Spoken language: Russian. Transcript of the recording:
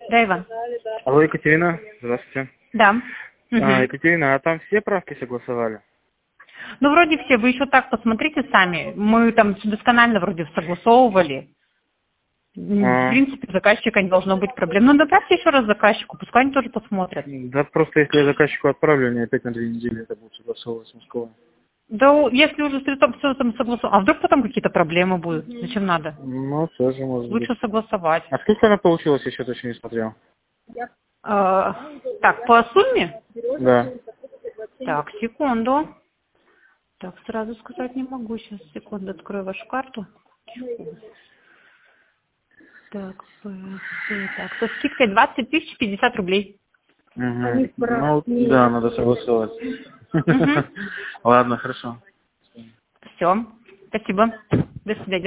Да, Иван. Алло, Екатерина, здравствуйте. Да. Екатерина, а там все правки согласовали? Ну, вроде все. Вы еще так посмотрите сами. Мы там досконально вроде согласовывали. В принципе, у заказчика не должно быть проблем. Ну, добавьте еще раз заказчику, пускай они тоже посмотрят. Да просто если я заказчику отправлю, они опять на 2 недели это будут согласовывать с Москвой. Да, если уже все там согласовано. А вдруг потом какие-то проблемы будут? Зачем надо? Ну, тоже может быть. Лучше согласовать. А сколько она получилась, я еще точно не смотрел? Так, по сумме? Да. Так, секунду. Так, сразу сказать не могу. Сейчас, секунду, открою вашу карту. Так, так, со скидкой 20 тысяч 50 рублей. Угу. Ну, да, надо согласовать. Ладно, хорошо. Все. Спасибо. До свидания.